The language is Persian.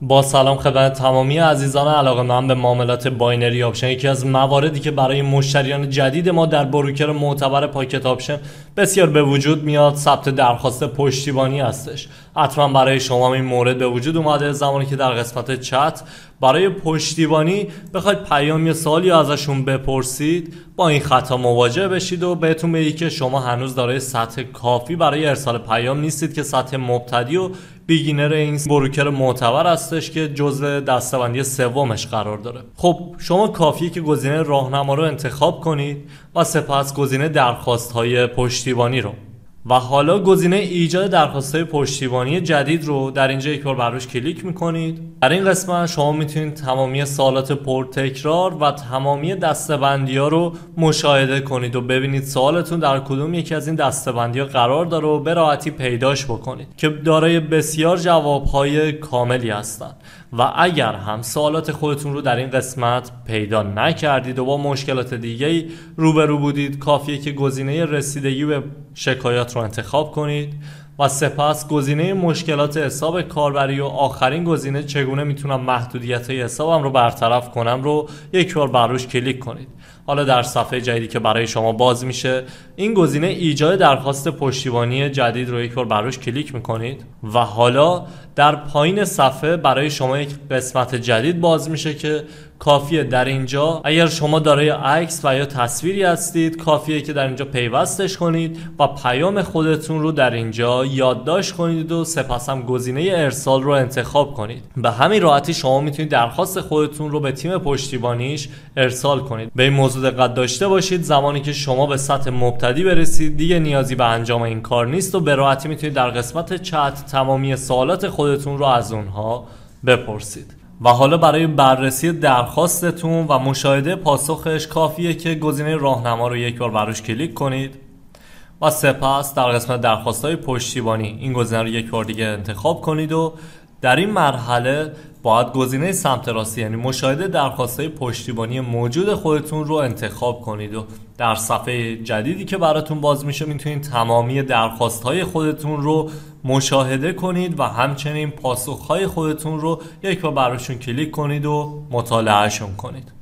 با سلام خدمت تمامی عزیزان علاقه‌مند به معاملات باینری آپشن. یکی از مواردی که برای مشتریان جدید ما در بروکر معتبر پاکت آپشن بسیار به وجود میاد ثبت درخواست پشتیبانی هستش. حتما برای شما این مورد به وجود اومده زمانی که در قسمت چت برای پشتیبانی بخواید پیام یا سوالی ازشون بپرسید با این خطا مواجه بشید و بهتون بگه که شما هنوز دارای سطح کافی برای ارسال پیام نیستید که سطح مبتدی و بیگینر این بروکر معتبر هستش که جزء دسته‌بندی سومش قرار داره. خب شما کافیه که گزینه راهنما رو انتخاب کنید و سپس گزینه درخواست‌های پشتیبانی رو و حالا گزینه ایجاد درخواست‌های پشتیبانی جدید رو در اینجا یک بار بر روش کلیک می‌کنید. در این قسمت شما میتونید تمامی سوالات پرتکرار و تمامی دسته‌بندی‌ها رو مشاهده کنید و ببینید سوالتون در کدوم یکی از این دسته‌بندی‌ها قرار داره و به راحتی پیداش بکنید که دارای بسیار جواب‌های کاملی هستند. و اگر هم سوالات خودتون رو در این قسمت پیدا نکردید و با مشکلات دیگه‌ای روبرو بودید، کافیه که گزینه رسیدگی به شکایات رو انتخاب کنید و سپس گزینه مشکلات حساب کاربری و آخرین گزینه چگونه میتونم محدودیت‌های حسابم رو برطرف کنم رو یک بار بر روش کلیک کنید. حالا در صفحه جدیدی که برای شما باز میشه این گزینه ایجاد درخواست پشتیبانی جدید رو یک بار بر روش کلیک میکنید و حالا در پایین صفحه برای شما یک قسمت جدید باز میشه که کافیه در اینجا اگر شما دارای عکس و یا تصویری هستید کافیه که در اینجا پیوستش کنید و پیام خودتون رو در اینجا یادداشت کنید و سپس هم گزینه ارسال رو انتخاب کنید. به همین راحتی شما میتونید درخواست خودتون رو به تیم پشتیبانیش ارسال کنید. به این موضوع دقت داشته باشید زمانی که شما به سطح مبتدی برسید دیگه نیازی به انجام این کار نیست و به راحتی میتونید در قسمت چت تمامی سوالات خودتون رو از اونها بپرسید. و حالا برای بررسی درخواستتون و مشاهده پاسخش کافیه که گزینه راهنما رو یک بار بر روش کلیک کنید و سپس در قسمت درخواست‌های پشتیبانی این گزینه رو یک بار دیگه انتخاب کنید و در این مرحله باید گزینه سمت راستی یعنی مشاهده درخواست‌های پشتیبانی موجود خودتون رو انتخاب کنید و در صفحه جدیدی که براتون باز میشه میتونید تمامی درخواست‌های خودتون رو مشاهده کنید و همچنین پاسخ‌های خودتون رو یک بار براشون کلیک کنید و مطالعهشون کنید.